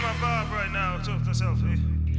my vibe right now. Talk to yourself, eh?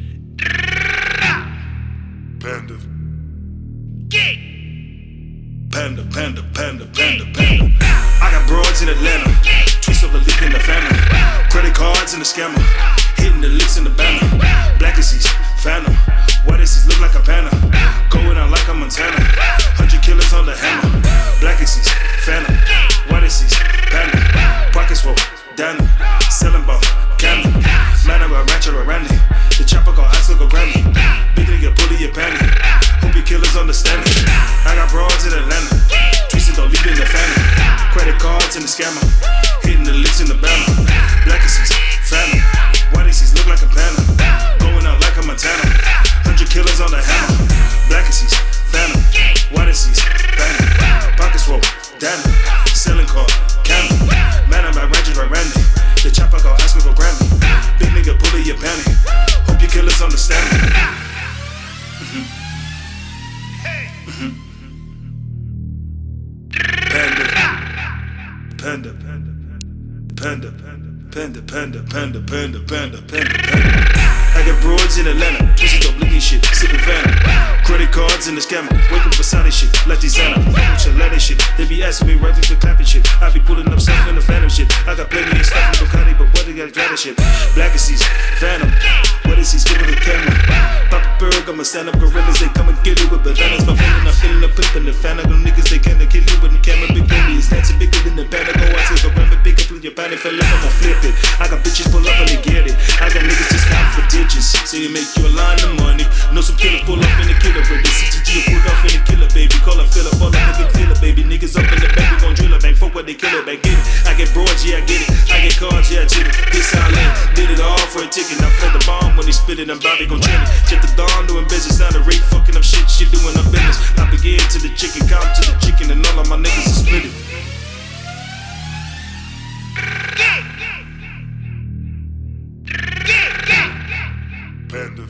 Panda. Get. Panda, panda, panda, panda, panda. I got broads in Atlanta, tweets of a leak in the family, credit cards in the scammer, hitting the licks in the banner. Black is these, phantom. White is these, look like a panda. Going out like a Montana, 100 killers on the hammer. Black is these, phantom. White is these, panda. Pockets full, Danny, selling ball, candy. Man, I'm a ratchet or Randy. The chopper got ice, look a Grammy. Big nigga, bully your panty. Hope your killers understand it. I got broads in Atlanta, tweets don't leave in the family. Credit cards in the scammer, hitting the licks in the banner. Black is these, phantom. White is these, look like a panda. Going out like a Montana, 100 killers on the hammer. Black is these, phantom. White is these, panda. Pockets full, Danny, selling car, candy. Man, I'm a ratchet or Randy. The chopper got ice, look a Grammy. Big nigga, bully your panty. Hope your killers understand it. Panda, panda, panda, panda, panda, panda, panda, panda, panda. I got broads in Atlanta, twisted up leaking shit, sipping Fanta. Credit cards in the scammer, wake up for Saudi shit, like designer, bunch of Latin shit. They be asking me right through the clapping shit. I be pulling up stuff in the phantom shit. I got plenty of stuff in Ducati, but what they got glad shit. Black is these, phantom. What is these, give me the camera. Pop a bird, I'ma stand up gorillas, they come and get it with bananas. My feeling, I'm feeling the pimp in the fan. I got niggas, they can't kill you with the camera. Big baby, it's dancing bigger than the band. I go out to the rim, big up with your body, feel like I'ma flip it. I got bitches pull up and they get it. I got niggas just count for digits. Say you make you a line of money. Know some killers pull up in the killer, baby. CTG pull off in the killer, baby. Call a filler, fall like a good filler, baby. Niggas up in the back, we gon' drill a bang. Fuck what they kill it, bang, get it. I get broads, yeah, I get it. I get cards, yeah, I cheat it. This how I land, did it all for a ticket. Now fled the bomb when he spit it, I'm Bobby gon' trend it. Check the dawn doing business, now the rate fucking up shit, she doing her business. I begin to the chicken, count to the chicken, and all of my niggas are split it. Panda.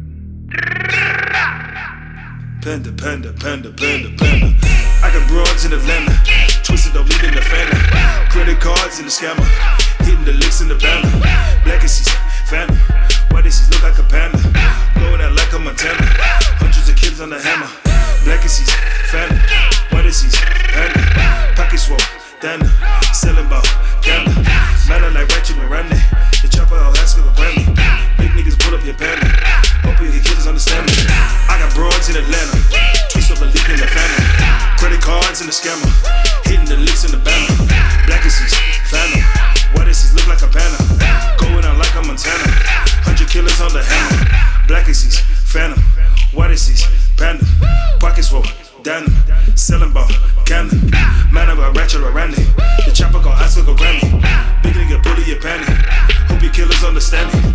Panda, panda, panda, panda, panda. I got broads in Atlanta, twisted up leaving the family. Credit cards in the scammer, hitting the licks in the banner. Black is these, phantom. White is these, look like a panda. Going out like a Montana, hundreds of kids on the hammer. Black is these, phantom. White is these, panda. Pockets full, Danny, selling ball, candy. Man, I like ratchet and Randy. The chopper all has to go Grammy. Big niggas pull up your panty. Hope your kids understand me. I got broads in Atlanta, tweets of a leak in the family. Credit cards in the scammer, hitting the licks in the banner. Black is these, phantom. White is these, look like a panda. Going out like a Montana, 100 killers on the hammer. Black is these, phantom. White is these, panda. Pockets full, Danny, selling ball, candy. Man, I'm a ratchet or Randy. The chopper got ice, look a Grammy. Big nigga, bully your panty. Hope your killers understand it.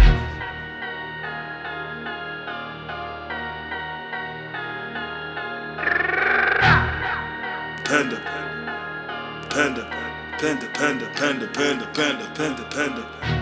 Panda, panda, panda, panda, panda, panda, panda, panda, panda.